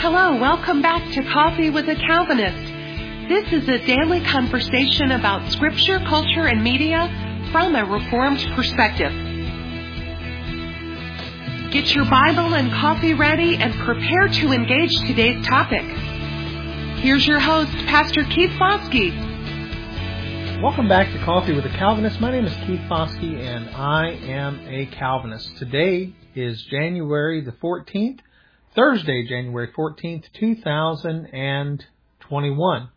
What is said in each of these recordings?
Hello, welcome back to Coffee with a Calvinist. This is a daily conversation about scripture, culture, and media from a Reformed perspective. Get your Bible and coffee ready and prepare to engage today's topic. Here's your host, Pastor Keith Foskey. Welcome back to Coffee with a Calvinist. My name is Keith Foskey, and I am a Calvinist. Today is January the 14th, Thursday, January 14th, 2021.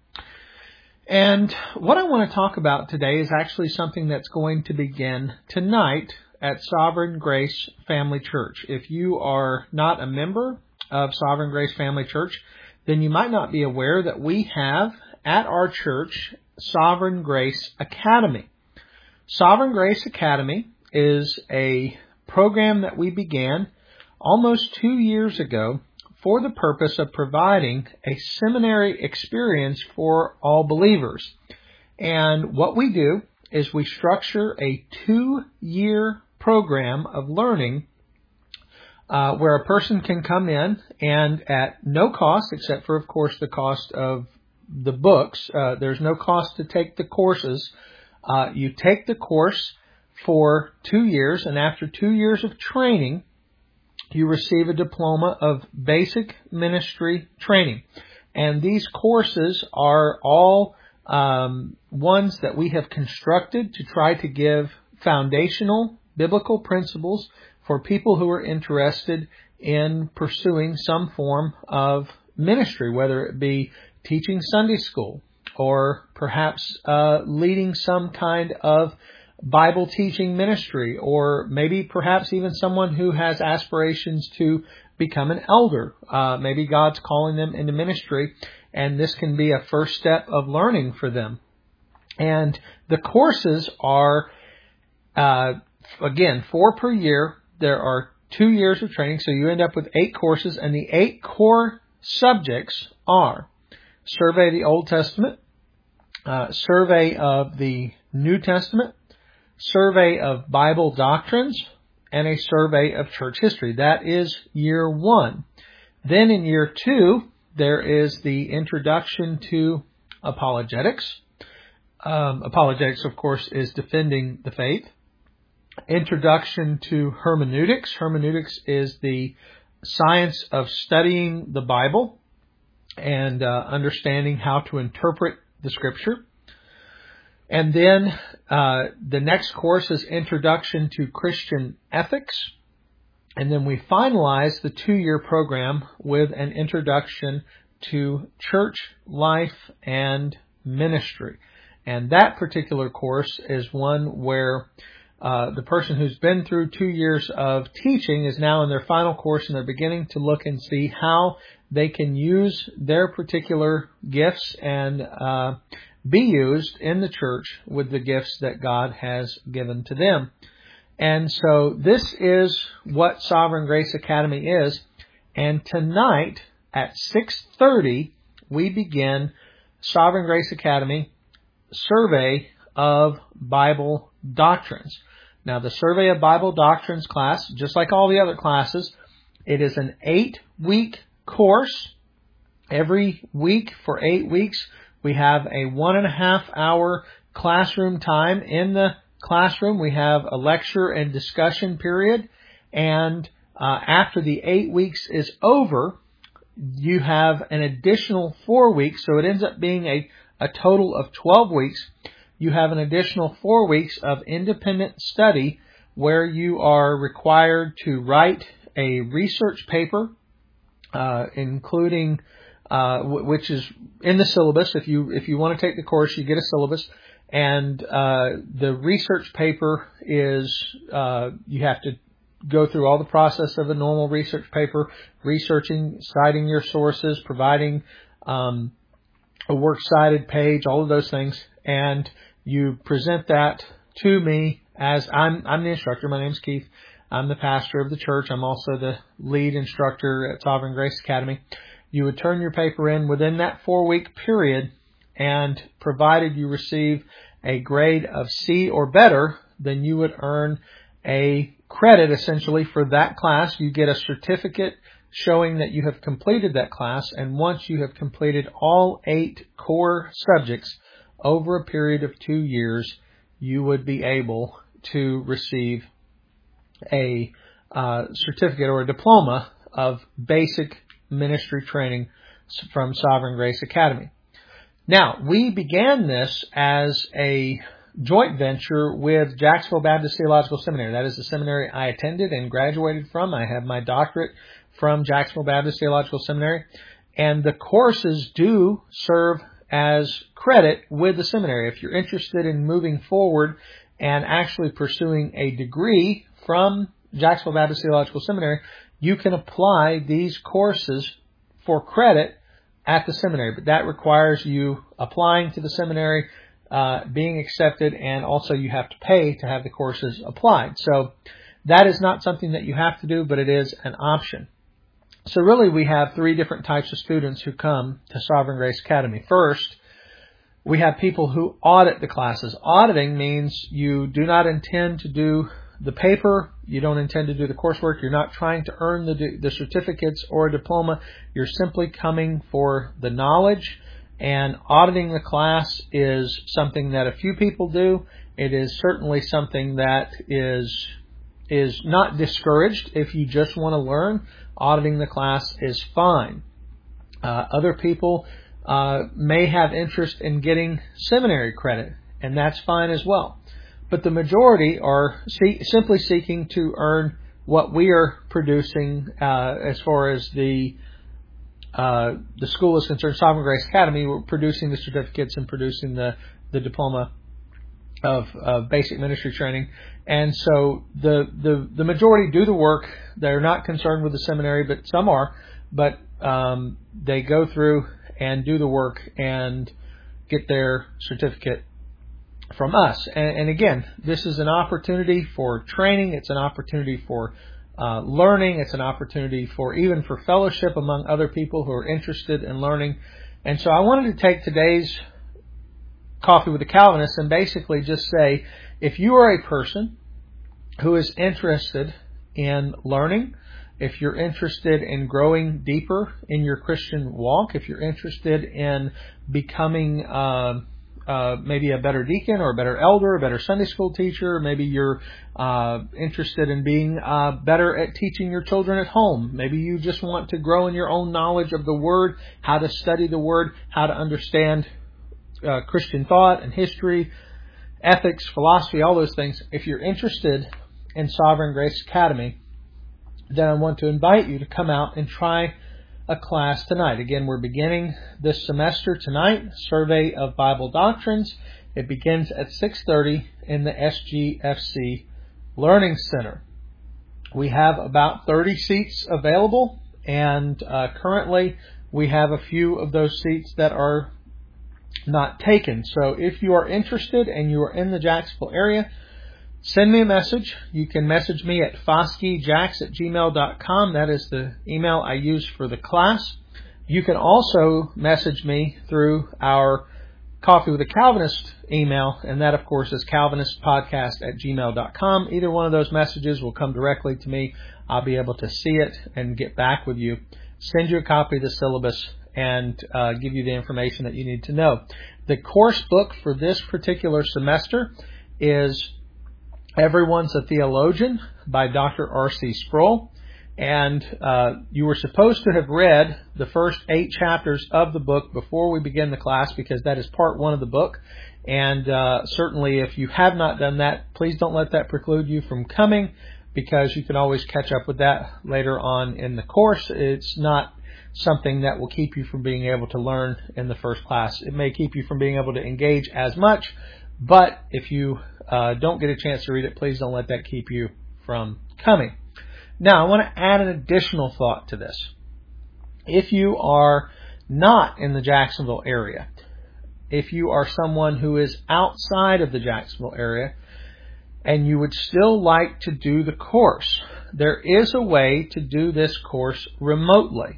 And what I want to talk about today is actually something that's going to begin tonight at Sovereign Grace Family Church. If you are not a member of Sovereign Grace Family Church, then you might not be aware that we have at our church Sovereign Grace Academy. Sovereign Grace Academy is a program that we began almost 2 years ago for the purpose of providing a seminary experience for all believers. And what we do is we structure a 2-year program of learning where a person can come in and at no cost, except for, of course, the cost of the books. There's no cost to take the courses. You take the course for 2 years, and after 2 years of training, you receive a diploma of basic ministry training. And these courses are all ones that we have constructed to try to give foundational biblical principles for people who are interested in pursuing some form of ministry, whether it be teaching Sunday school or perhaps leading some kind of Bible teaching ministry, or maybe perhaps even someone who has aspirations to become an elder. Maybe God's calling them into ministry, and this can be a first step of learning for them. And the courses are, again, 4 per year. There are 2 years of training, so you end up with 8 courses, and the 8 core subjects are survey of the Old Testament, survey of the New Testament, survey of Bible doctrines, and a survey of church history. That is year 1. Then in year 2, there is the introduction to apologetics. Apologetics, of course, is defending the faith. Introduction to hermeneutics. Hermeneutics is the science of studying the Bible and understanding how to interpret the Scripture. And then the next course is Introduction to Christian Ethics. And then we finalize the 2-year program with an introduction to church life and ministry. And that particular course is one where the person who's been through 2 years of teaching is now in their final course, and they're beginning to look and see how they can use their particular gifts and be used in the church with the gifts that God has given to them. And so this is what Sovereign Grace Academy is. And tonight at 6:30, we begin Sovereign Grace Academy Survey of Bible Doctrines. Now, the Survey of Bible Doctrines class, just like all the other classes, it is an 8-week course. Every week for 8 weeks, we have a 1.5-hour classroom time. In the classroom, we have a lecture and discussion period. And after the 8 weeks is over, you have an additional 4 weeks. So it ends up being a total of 12 weeks. You have an additional 4 weeks of independent study where you are required to write a research paper, including which is in the syllabus. If you want to take the course, you get a syllabus, and the research paper is you have to go through all the process of a normal research paper, researching, citing your sources, providing a works cited page, all of those things, and you present that to me as I'm the instructor. My name's Keith. I'm the pastor of the church. I'm also the lead instructor at Sovereign Grace Academy. You would turn your paper in within that 4-week period, and provided you receive a grade of C or better, then you would earn a credit essentially for that class. You get a certificate showing that you have completed that class. And once you have completed all 8 core subjects over a period of 2 years, you would be able to receive a certificate or a diploma of basic ministry training from Sovereign Grace Academy. Now, we began this as a joint venture with Jacksonville Baptist Theological Seminary. That is the seminary I attended and graduated from. I have my doctorate from Jacksonville Baptist Theological Seminary. And the courses do serve as credit with the seminary. If you're interested in moving forward and actually pursuing a degree from Jacksonville Baptist Theological Seminary, you can apply these courses for credit at the seminary. But that requires you applying to the seminary, being accepted, and also you have to pay to have the courses applied. So that is not something that you have to do, but it is an option. So really we have 3 different types of students who come to Sovereign Grace Academy. First, we have people who audit the classes. Auditing means you do not intend to do the paper, you don't intend to do the coursework, you're not trying to earn the certificates or a diploma, you're simply coming for the knowledge. And auditing the class is something that a few people do. It is certainly something that is not discouraged. If you just want to learn, auditing the class is fine. Other people may have interest in getting seminary credit, and that's fine as well. But the majority are simply seeking to earn what we are producing as far as the school is concerned. Sovereign Grace Academy, we're producing the certificates and producing the diploma of basic ministry training. And so the majority do the work. They're not concerned with the seminary, but some are. But they go through and do the work and get their certificate from us. And again, this is an opportunity for training. It's an opportunity for learning. It's an opportunity for even for fellowship among other people who are interested in learning. And so I wanted to take today's Coffee with the Calvinist and basically just say, if you are a person who is interested in learning, if you're interested in growing deeper in your Christian walk, if you're interested in becoming maybe a better deacon or a better elder, a better Sunday school teacher, maybe you're interested in being better at teaching your children at home. Maybe you just want to grow in your own knowledge of the Word, how to study the Word, how to understand Christian thought and history, ethics, philosophy, all those things. If you're interested in Sovereign Grace Academy, then I want to invite you to come out and try a class tonight. Again, we're beginning this semester tonight, Survey of Bible Doctrines. It begins at 6:30 in the SGFC Learning Center. We have about 30 seats available, and currently we have a few of those seats that are not taken. So if you are interested and you are in the Jacksonville area, send me a message. You can message me at foskeyjacks@gmail.com. That is the email I use for the class. You can also message me through our Coffee with a Calvinist email, and that, of course, is calvinistpodcast@gmail.com. Either one of those messages will come directly to me. I'll be able to see it and get back with you, send you a copy of the syllabus, and give you the information that you need to know. The course book for this particular semester is Everyone's a Theologian by Dr. R.C. Sproul. And you were supposed to have read the first 8 chapters of the book before we begin the class, because that is part 1 of the book. And certainly if you have not done that, please don't let that preclude you from coming, because you can always catch up with that later on in the course. It's not something that will keep you from being able to learn in the first class. It may keep you from being able to engage as much, but if you don't get a chance to read it, please don't let that keep you from coming. Now, I want to add an additional thought to this. If you are not in the Jacksonville area, if you are someone who is outside of the Jacksonville area, and you would still like to do the course, there is a way to do this course remotely.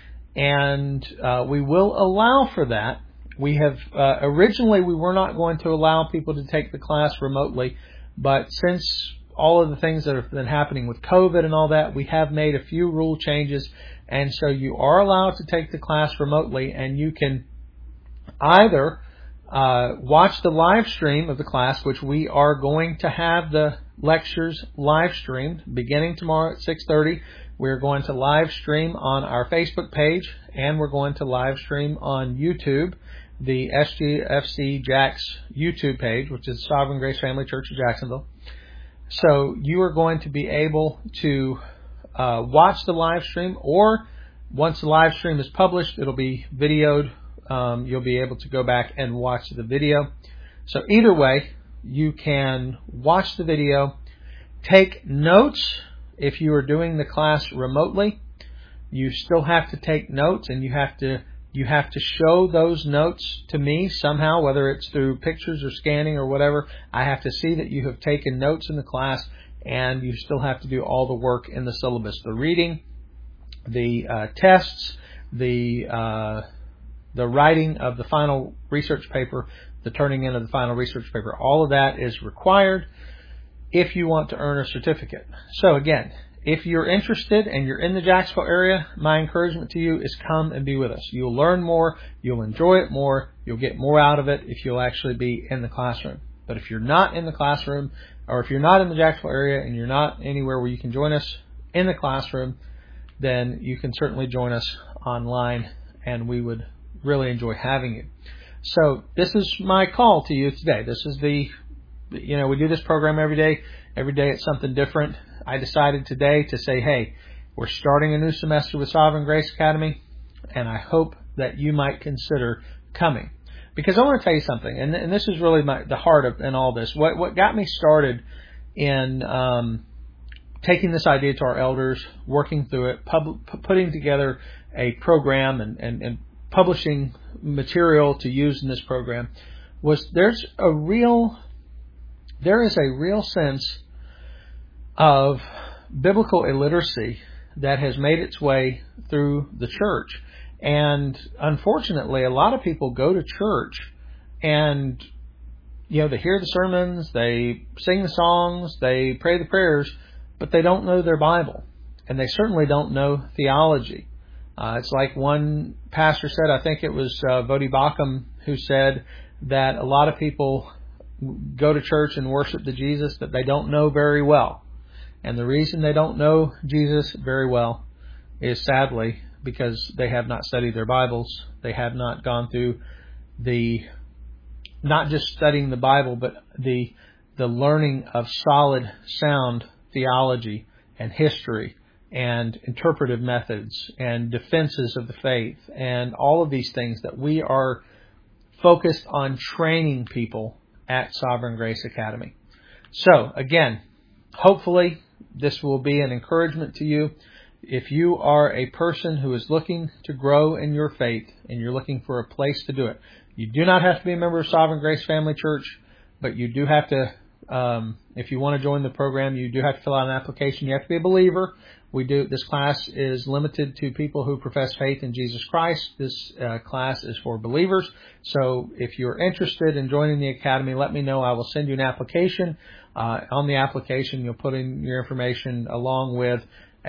And we will allow for that. We have originally we were not going to allow people to take the class remotely, but since all of the things that have been happening with COVID and all that, we have made a few rule changes. And so you are allowed to take the class remotely, and you can either watch the live stream of the class, which we are going to have the lectures live streamed beginning tomorrow at 6:30. We're going to live stream on our Facebook page, and we're going to live stream on YouTube, the SGFC Jax YouTube page, which is Sovereign Grace Family Church of Jacksonville. So you are going to be able to watch the live stream, or once the live stream is published, it'll be videoed. You'll be able to go back and watch the video. So either way, you can watch the video, take notes. If you are doing the class remotely, you still have to take notes, and you have to show those notes to me somehow, whether it's through pictures or scanning or whatever. I have to see that you have taken notes in the class, and you still have to do all the work in the syllabus, the reading, the tests, the writing of the final research paper, the turning in of the final research paper. All of that is required if you want to earn a certificate. So again, if you're interested and you're in the Jacksonville area, my encouragement to you is come and be with us. You'll learn more, you'll enjoy it more, you'll get more out of it if you'll actually be in the classroom. But if you're not in the classroom, or if you're not in the Jacksonville area and you're not anywhere where you can join us in the classroom, then you can certainly join us online, and we would really enjoy having you. So this is my call to you today. This is we do this program every day. Every day it's something different. I decided today to say, hey, we're starting a new semester with Sovereign Grace Academy, and I hope that you might consider coming. Because I want to tell you something, and this is really the heart of in all this. What got me started in taking this idea to our elders, working through it, putting together a program and publishing material to use in this program, was there is a real sense of biblical illiteracy that has made its way through the church. And unfortunately, a lot of people go to church and, they hear the sermons, they sing the songs, they pray the prayers, but they don't know their Bible. And they certainly don't know theology. It's like one pastor said, I think it was Vodi Bakum, who said that a lot of people go to church and worship the Jesus that they don't know very well. And the reason they don't know Jesus very well is sadly because they have not studied their Bibles. They have not gone through not just studying the Bible, but the learning of solid, sound theology and history and interpretive methods and defenses of the faith and all of these things that we are focused on training people at Sovereign Grace Academy. So again, hopefully this will be an encouragement to you. If you are a person who is looking to grow in your faith and you're looking for a place to do it, you do not have to be a member of Sovereign Grace Family Church, but you do have to, if you want to join the program, you do have to fill out an application. You have to be a believer. This class is limited to people who profess faith in Jesus Christ. This class is for believers. So if you're interested in joining the academy, let me know. I will send you an application. On the application, you'll put in your information along with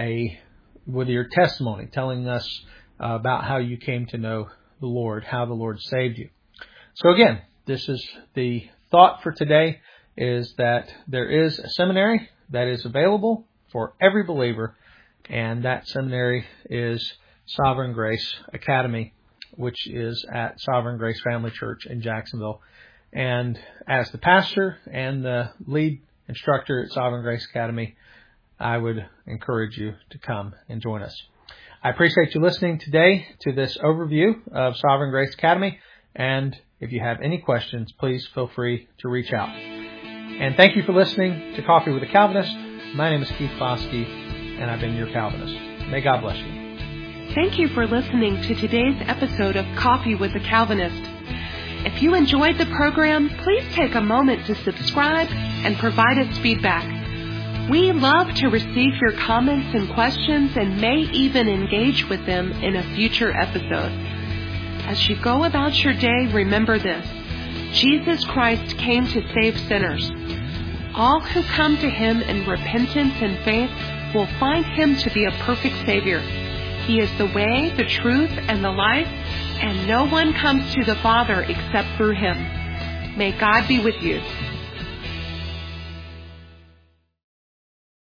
your testimony, telling us about how you came to know the Lord, how the Lord saved you. So again, this is the thought for today, is that there is a seminary that is available for every believer, and that seminary is Sovereign Grace Academy, which is at Sovereign Grace Family Church in Jacksonville. And as the pastor and the lead instructor at Sovereign Grace Academy, I would encourage you to come and join us. I appreciate you listening today to this overview of Sovereign Grace Academy. And if you have any questions, please feel free to reach out. And thank you for listening to Coffee with a Calvinist. My name is Keith Foskey, and I've been your Calvinist. May God bless you. Thank you for listening to today's episode of Coffee with a Calvinist. If you enjoyed the program, please take a moment to subscribe and provide us feedback. We love to receive your comments and questions and may even engage with them in a future episode. As you go about your day, remember this: Jesus Christ came to save sinners. All who come to Him in repentance and faith will find Him to be a perfect Savior. He is the way, the truth, and the life, and no one comes to the Father except through Him. May God be with you.